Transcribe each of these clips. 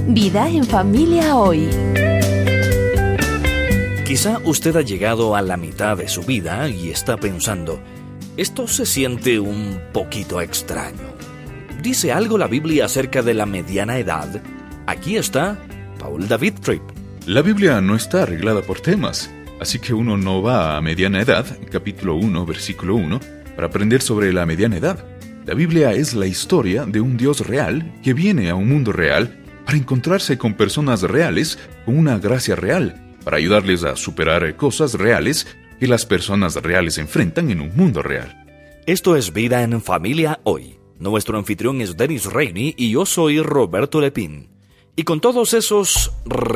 Vida en Familia Hoy. Quizá usted ha llegado a la mitad de su vida y está pensando, esto se siente un poquito extraño. ¿Dice algo la Biblia acerca de la mediana edad? Aquí está Paul David Tripp. La Biblia no está arreglada por temas, así que uno no va a mediana edad, capítulo 1, versículo 1, para aprender sobre la mediana edad. La Biblia es la historia de un Dios real que viene a un mundo real para encontrarse con personas reales con una gracia real, para ayudarles a superar cosas reales que las personas reales enfrentan en un mundo real. Esto es Vida en Familia Hoy. Nuestro anfitrión es Dennis Rainey y yo soy Roberto Lepín. Y con todos esos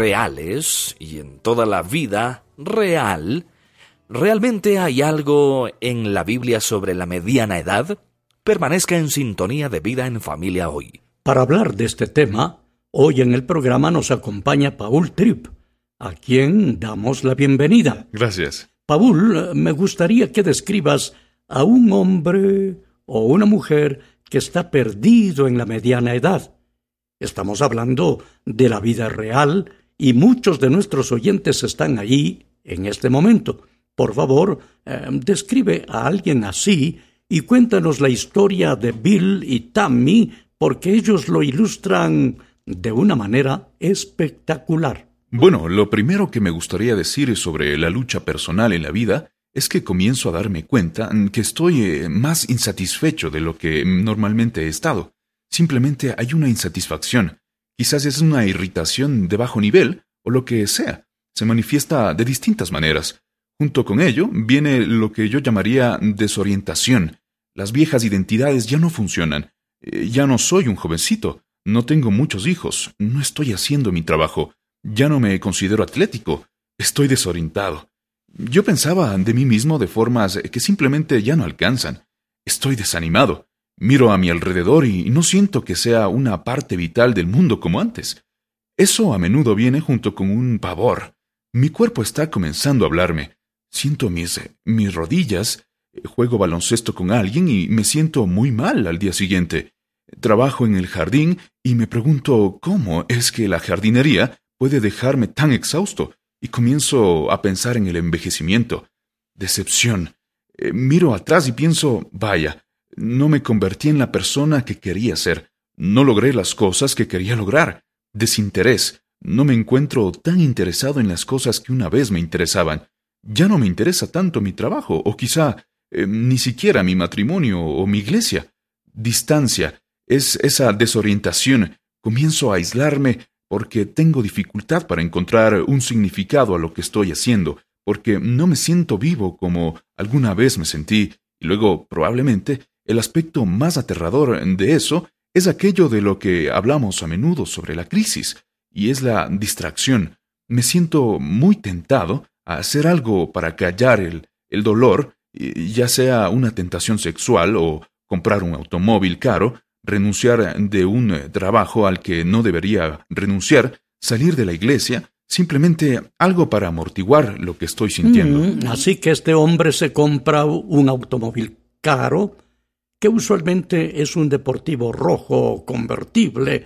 reales y en toda la vida real, ¿realmente hay algo en la Biblia sobre la mediana edad? Permanezca en sintonía de Vida en Familia Hoy. Para hablar de este tema, hoy en el programa nos acompaña Paul Tripp, a quien damos la bienvenida. Gracias. Paul, me gustaría que describas a un hombre o una mujer que está perdido en la mediana edad. Estamos hablando de la vida real y muchos de nuestros oyentes están allí en este momento. Por favor, describe a alguien así y cuéntanos la historia de Bill y Tammy, porque ellos lo ilustran de una manera espectacular. Bueno, lo primero que me gustaría decir sobre la lucha personal en la vida es que comienzo a darme cuenta que estoy más insatisfecho de lo que normalmente he estado. Simplemente hay una insatisfacción. Quizás es una irritación de bajo nivel o lo que sea. Se manifiesta de distintas maneras. Junto con ello viene lo que yo llamaría desorientación. Las viejas identidades ya no funcionan. Ya no soy un jovencito. No tengo muchos hijos. No estoy haciendo mi trabajo. Ya no me considero atlético. Estoy desorientado. Yo pensaba de mí mismo de formas que simplemente ya no alcanzan. Estoy desanimado. Miro a mi alrededor y no siento que sea una parte vital del mundo como antes. Eso a menudo viene junto con un pavor. Mi cuerpo está comenzando a hablarme. Siento mis rodillas. Juego baloncesto con alguien y me siento muy mal al día siguiente. Trabajo en el jardín y me pregunto cómo es que la jardinería puede dejarme tan exhausto, y comienzo a pensar en el envejecimiento. Decepción. Miro atrás y pienso, vaya, no me convertí en la persona que quería ser. No logré las cosas que quería lograr. Desinterés. No me encuentro tan interesado en las cosas que una vez me interesaban. Ya no me interesa tanto mi trabajo, o quizá ni siquiera mi matrimonio o mi iglesia. Distancia. Es esa desorientación. Comienzo a aislarme porque tengo dificultad para encontrar un significado a lo que estoy haciendo, porque no me siento vivo como alguna vez me sentí, y luego, probablemente, el aspecto más aterrador de eso es aquello de lo que hablamos a menudo sobre la crisis, y es la distracción. Me siento muy tentado a hacer algo para callar el dolor, ya sea una tentación sexual o comprar un automóvil caro, renunciar de un trabajo al que no debería renunciar, salir de la iglesia, simplemente algo para amortiguar lo que estoy sintiendo. Así que este hombre se compra un automóvil caro, que usualmente es un deportivo rojo convertible,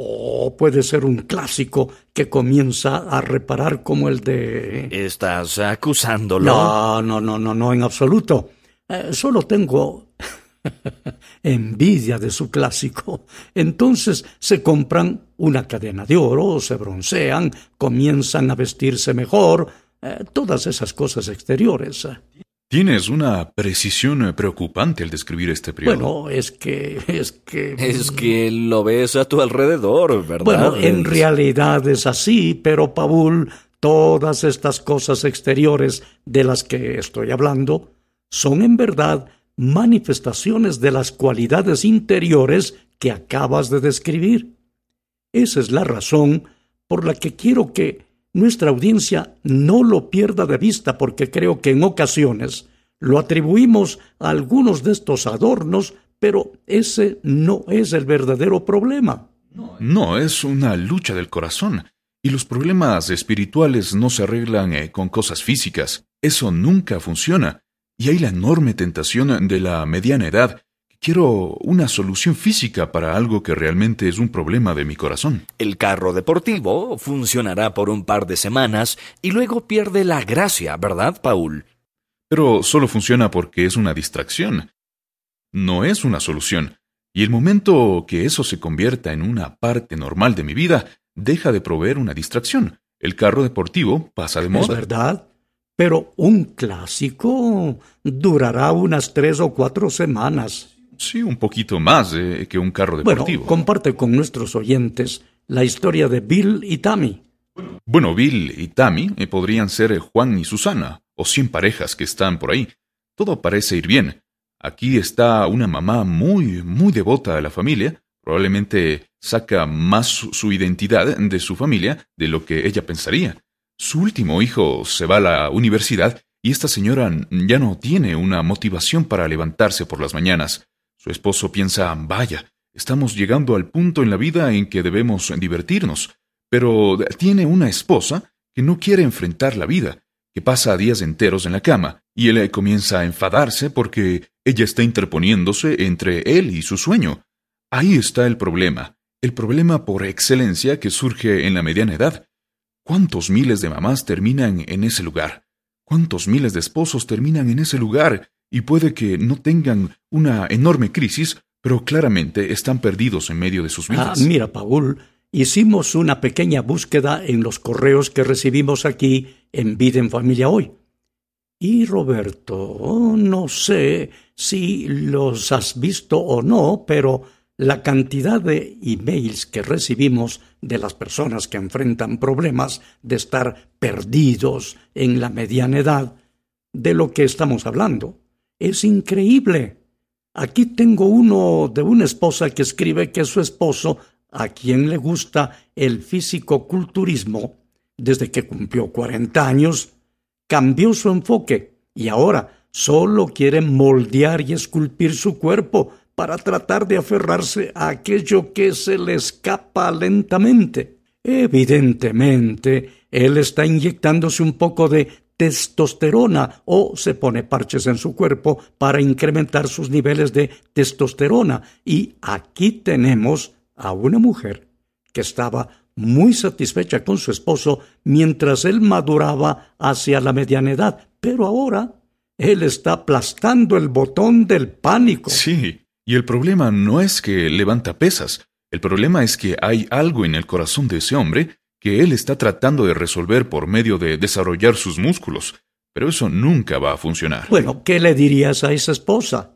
o puede ser un clásico que comienza a reparar como el de... ¿Estás acusándolo? No, en absoluto. Solo tengo envidia de su clásico. Entonces se compran una cadena de oro, se broncean, comienzan a vestirse mejor, todas esas cosas exteriores. Tienes una precisión preocupante al describir este periodo. Bueno, es que lo ves a tu alrededor, ¿verdad? Bueno, en realidad es así, pero Paul, todas estas cosas exteriores de las que estoy hablando son en verdad manifestaciones de las cualidades interiores que acabas de describir. Esa es la razón por la que quiero que nuestra audiencia no lo pierda de vista, porque creo que en ocasiones lo atribuimos a algunos de estos adornos, pero ese no es el verdadero problema. No, es una lucha del corazón. Y los problemas espirituales no se arreglan con cosas físicas. Eso nunca funciona. Y hay la enorme tentación de la mediana edad, que quiero una solución física para algo que realmente es un problema de mi corazón. El carro deportivo funcionará por un par de semanas y luego pierde la gracia, ¿verdad, Paul? Pero solo funciona porque es una distracción. No es una solución. Y el momento que eso se convierta en una parte normal de mi vida, deja de proveer una distracción. El carro deportivo pasa de moda. Es verdad, pero un clásico durará unas 3 o 4 semanas. Sí, un poquito más que un carro deportivo. Bueno, comparte con nuestros oyentes la historia de Bill y Tammy. Bueno, Bill y Tammy podrían ser Juan y Susana, o 100 parejas que están por ahí. Todo parece ir bien. Aquí está una mamá muy devota de la familia. Probablemente saca más su identidad de su familia de lo que ella pensaría. Su último hijo se va a la universidad y esta señora ya no tiene una motivación para levantarse por las mañanas. Su esposo piensa, vaya, estamos llegando al punto en la vida en que debemos divertirnos. Pero tiene una esposa que no quiere enfrentar la vida, que pasa días enteros en la cama, y él comienza a enfadarse porque ella está interponiéndose entre él y su sueño. Ahí está el problema por excelencia que surge en la mediana edad. ¿Cuántos miles de mamás terminan en ese lugar? ¿Cuántos miles de esposos terminan en ese lugar? Y puede que no tengan una enorme crisis, pero claramente están perdidos en medio de sus vidas. Mira, Paul, hicimos una pequeña búsqueda en los correos que recibimos aquí en Vida en Familia Hoy. Y Roberto, no sé si los has visto o no, pero la cantidad de emails que recibimos de las personas que enfrentan problemas de estar perdidos en la mediana edad, de lo que estamos hablando, es increíble. Aquí tengo uno de una esposa que escribe que su esposo, a quien le gusta el fisicoculturismo, desde que cumplió 40 años, cambió su enfoque y ahora solo quiere moldear y esculpir su cuerpo para tratar de aferrarse a aquello que se le escapa lentamente. Evidentemente, él está inyectándose un poco de testosterona o se pone parches en su cuerpo para incrementar sus niveles de testosterona. Y aquí tenemos a una mujer que estaba muy satisfecha con su esposo mientras él maduraba hacia la mediana edad, pero ahora él está aplastando el botón del pánico. Sí, y el problema no es que levanta pesas, el problema es que hay algo en el corazón de ese hombre que él está tratando de resolver por medio de desarrollar sus músculos, pero eso nunca va a funcionar. Bueno, ¿qué le dirías a esa esposa?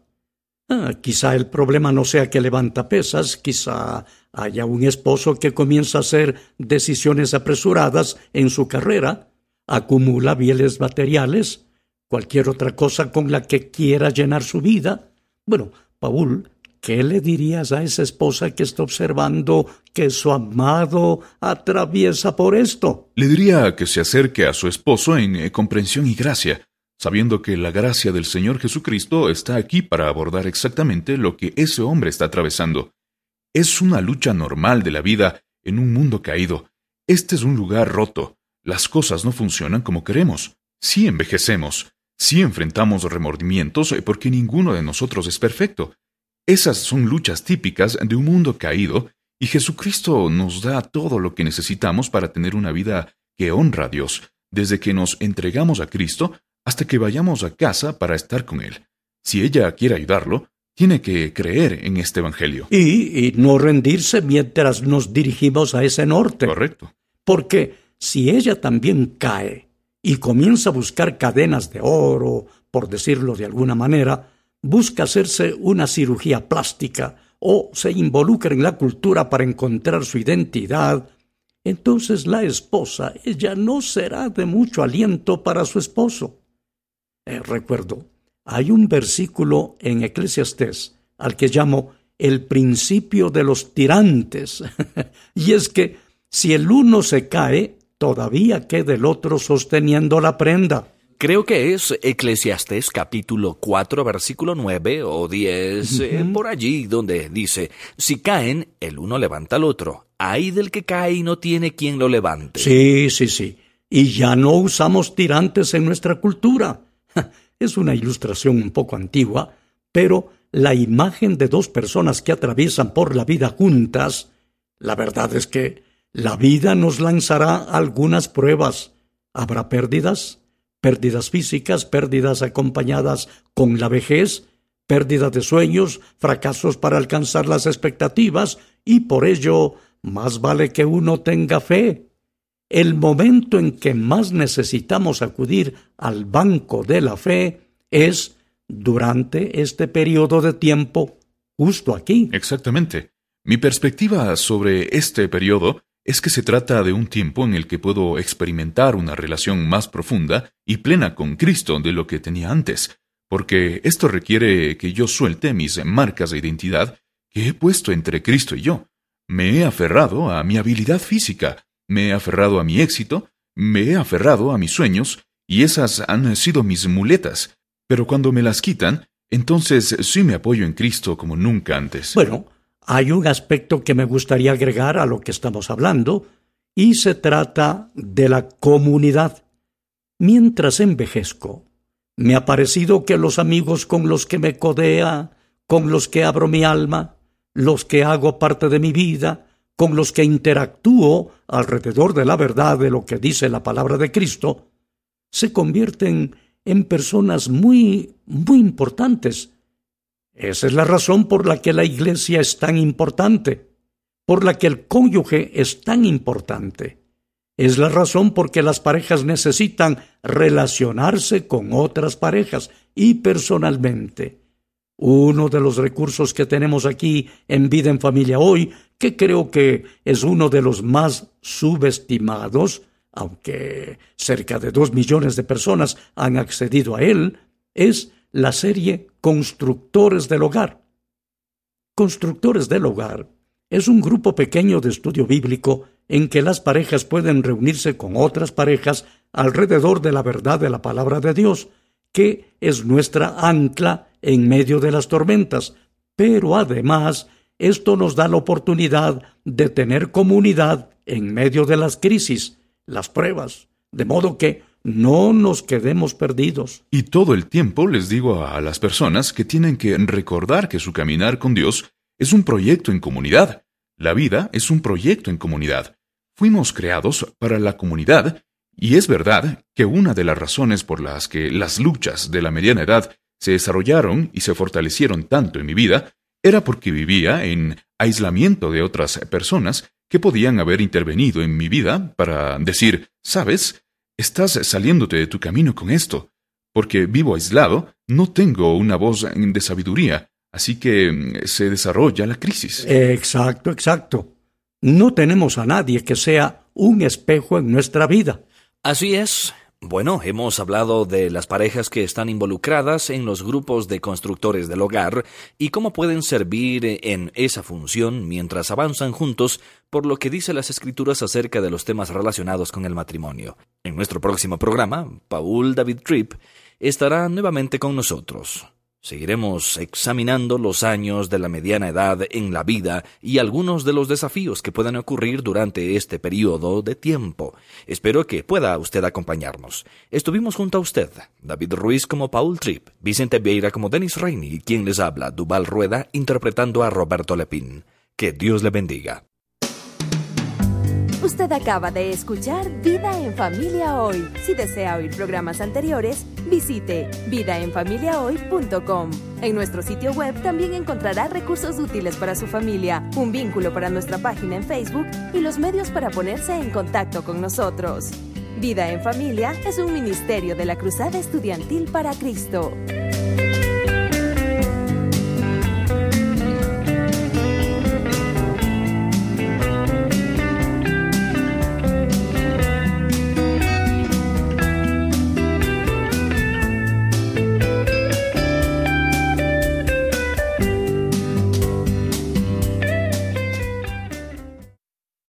Quizá el problema no sea que levanta pesas, quizá haya un esposo que comienza a hacer decisiones apresuradas en su carrera, acumula bienes materiales, cualquier otra cosa con la que quiera llenar su vida. Bueno, Paul, ¿qué le dirías a esa esposa que está observando que su amado atraviesa por esto? Le diría que se acerque a su esposo en comprensión y gracia, sabiendo que la gracia del Señor Jesucristo está aquí para abordar exactamente lo que ese hombre está atravesando. Es una lucha normal de la vida en un mundo caído. Este es un lugar roto. Las cosas no funcionan como queremos. Sí envejecemos, sí enfrentamos remordimientos porque ninguno de nosotros es perfecto. Esas son luchas típicas de un mundo caído y Jesucristo nos da todo lo que necesitamos para tener una vida que honra a Dios, desde que nos entregamos a Cristo hasta que vayamos a casa para estar con Él. Si ella quiere ayudarlo, tiene que creer en este evangelio. Y no rendirse mientras nos dirigimos a ese norte. Correcto. Porque si ella también cae y comienza a buscar cadenas de oro, por decirlo de alguna manera, busca hacerse una cirugía plástica o se involucra en la cultura para encontrar su identidad, entonces la esposa, ella no será de mucho aliento para su esposo. Recuerdo, hay un versículo en Eclesiastés al que llamo el principio de los tirantes, y es que si el uno se cae, todavía queda el otro sosteniendo la prenda. Creo que es Eclesiastés capítulo 4, versículo 9 o 10, por allí donde dice, si caen, el uno levanta al otro. Ay del que cae y no tiene quien lo levante. Sí. Y ya no usamos tirantes en nuestra cultura. Es una ilustración un poco antigua, pero la imagen de dos personas que atraviesan por la vida juntas, la verdad es que la vida nos lanzará algunas pruebas. Habrá pérdidas físicas, pérdidas acompañadas con la vejez, pérdida de sueños, fracasos para alcanzar las expectativas, y por ello más vale que uno tenga fe. El momento en que más necesitamos acudir al banco de la fe es durante este periodo de tiempo, justo aquí. Exactamente. Mi perspectiva sobre este periodo es que se trata de un tiempo en el que puedo experimentar una relación más profunda y plena con Cristo de lo que tenía antes, porque esto requiere que yo suelte mis marcas de identidad que he puesto entre Cristo y yo. Me he aferrado a mi habilidad física, me he aferrado a mi éxito, me he aferrado a mis sueños, y esas han sido mis muletas. Pero cuando me las quitan, entonces sí me apoyo en Cristo como nunca antes. Bueno, hay un aspecto que me gustaría agregar a lo que estamos hablando, y se trata de la comunidad. Mientras envejezco, me ha parecido que los amigos con los que me codea, con los que abro mi alma, los que hago parte de mi vida, con los que interactúo alrededor de la verdad de lo que dice la palabra de Cristo, se convierten en personas muy importantes. Esa es la razón por la que la iglesia es tan importante, por la que el cónyuge es tan importante. Es la razón por que las parejas necesitan relacionarse con otras parejas y personalmente. Uno de los recursos que tenemos aquí en Vida en Familia hoy, que creo que es uno de los más subestimados, aunque cerca de 2 millones de personas han accedido a él, es la serie Constructores del Hogar. Constructores del Hogar es un grupo pequeño de estudio bíblico en que las parejas pueden reunirse con otras parejas alrededor de la verdad de la palabra de Dios, que es nuestra ancla en medio de las tormentas. Pero además, esto nos da la oportunidad de tener comunidad en medio de las crisis, las pruebas, de modo que no nos quedemos perdidos. Y todo el tiempo les digo a las personas que tienen que recordar que su caminar con Dios es un proyecto en comunidad. La vida es un proyecto en comunidad. Fuimos creados para la comunidad, y es verdad que una de las razones por las que las luchas de la mediana edad se desarrollaron y se fortalecieron tanto en mi vida era porque vivía en aislamiento de otras personas que podían haber intervenido en mi vida para decir, ¿sabes? Estás saliéndote de tu camino con esto. Porque vivo aislado, no tengo una voz de sabiduría, así que se desarrolla la crisis. Exacto. No tenemos a nadie que sea un espejo en nuestra vida. Así es. Bueno, hemos hablado de las parejas que están involucradas en los grupos de constructores del hogar y cómo pueden servir en esa función mientras avanzan juntos por lo que dice las Escrituras acerca de los temas relacionados con el matrimonio. En nuestro próximo programa, Paul David Tripp estará nuevamente con nosotros. Seguiremos examinando los años de la mediana edad en la vida y algunos de los desafíos que puedan ocurrir durante este periodo de tiempo. Espero que pueda usted acompañarnos. Estuvimos junto a usted, David Ruiz como Paul Tripp, Vicente Vieira como Dennis Rainey y quien les habla, Duval Rueda, interpretando a Roberto Lepín. Que Dios le bendiga. Usted acaba de escuchar Vida en Familia Hoy. Si desea oír programas anteriores, visite vidaenfamiliahoy.com. En nuestro sitio web también encontrará recursos útiles para su familia, un vínculo para nuestra página en Facebook y los medios para ponerse en contacto con nosotros. Vida en Familia es un ministerio de la Cruzada Estudiantil para Cristo.